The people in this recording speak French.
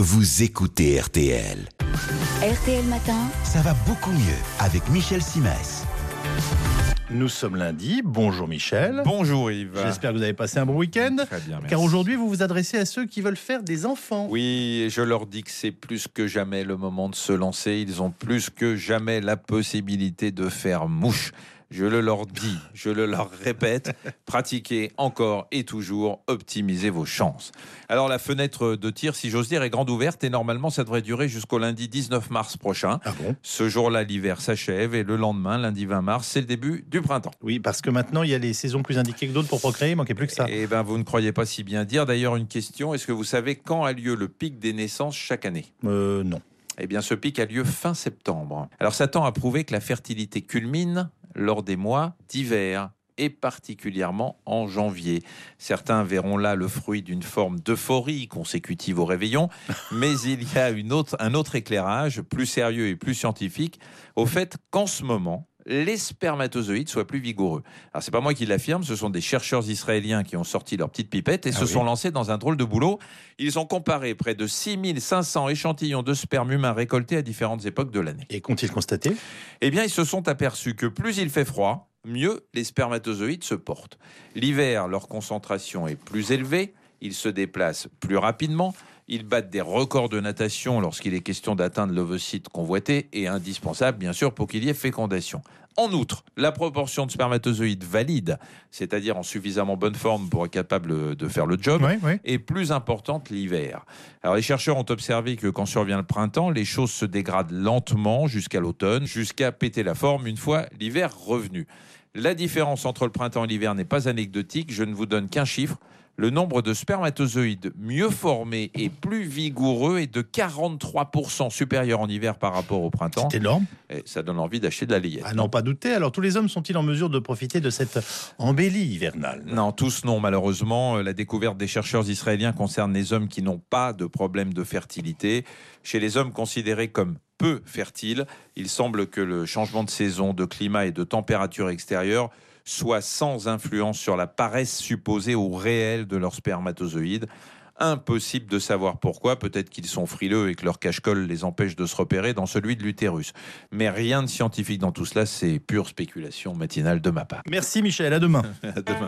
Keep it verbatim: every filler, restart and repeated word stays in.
vous écoutez R T L. R T L Matin. Ça va beaucoup mieux avec Michel Simès. Nous sommes lundi. Bonjour Michel. Bonjour Yves. J'espère que vous avez passé un bon week-end. Très bien, merci. Car aujourd'hui, vous vous adressez à ceux qui veulent faire des enfants. Oui, et je leur dis que c'est plus que jamais le moment de se lancer. Ils ont plus que jamais la possibilité de faire mouche. Je le leur dis, je le leur répète, pratiquez encore et toujours, optimisez vos chances. Alors la fenêtre de tir, si j'ose dire, est grande ouverte et normalement ça devrait durer jusqu'au lundi dix-neuf mars prochain. Ah bon ? Ce jour-là, l'hiver s'achève et le lendemain, lundi vingt mars, c'est le début du printemps. Oui, parce que maintenant, il y a les saisons plus indiquées que d'autres pour procréer. Il manquait plus que ça. Eh bien, vous ne croyez pas si bien dire. D'ailleurs, une question, est-ce que vous savez quand a lieu le pic des naissances chaque année ? Euh, non. Eh bien, ce pic a lieu fin septembre. Alors, ça tend à prouver que la fertilité culmine lors des mois d'hiver, et particulièrement en janvier. Certains verront là le fruit d'une forme d'euphorie consécutive au réveillon, mais il y a une autre, un autre éclairage, plus sérieux et plus scientifique, au fait qu'en ce moment, les spermatozoïdes soient plus vigoureux. Alors, c'est pas moi qui l'affirme, ce sont des chercheurs israéliens qui ont sorti leurs petites pipettes et ah se oui. sont lancés dans un drôle de boulot. Ils ont comparé près de six mille cinq cents échantillons de sperme humain récoltés à différentes époques de l'année. Et qu'ont-ils constaté ? Eh bien, ils se sont aperçus que plus il fait froid, mieux les spermatozoïdes se portent. L'hiver, leur concentration est plus élevée, ils se déplacent plus rapidement, ils battent des records de natation lorsqu'il est question d'atteindre l'ovocyte convoité et indispensable, bien sûr, pour qu'il y ait fécondation. En outre, la proportion de spermatozoïdes valides, c'est-à-dire en suffisamment bonne forme pour être capable de faire le job, Oui, oui. est plus importante l'hiver. Alors, les chercheurs ont observé que quand survient le printemps, les choses se dégradent lentement jusqu'à l'automne, jusqu'à péter la forme une fois l'hiver revenu. La différence entre le printemps et l'hiver n'est pas anecdotique, je ne vous donne qu'un chiffre. Le nombre de spermatozoïdes mieux formés et plus vigoureux est de quarante-trois pour cent supérieur en hiver par rapport au printemps. C'est énorme. Et ça donne envie d'acheter de la layette. Ah non, pas douter. Alors, tous les hommes sont-ils en mesure de profiter de cette embellie hivernale ? Non, tous non, malheureusement. La découverte des chercheurs israéliens concerne les hommes qui n'ont pas de problème de fertilité. Chez les hommes considérés comme peu fertiles, il semble que le changement de saison, de climat et de température extérieure soit sans influence sur la paresse supposée ou réelle de leurs spermatozoïdes. Impossible de savoir pourquoi, peut-être qu'ils sont frileux et que leur cache-colle les empêche de se repérer dans celui de l'utérus. Mais rien de scientifique dans tout cela, c'est pure spéculation matinale de ma part. Merci Michel, à demain. À demain.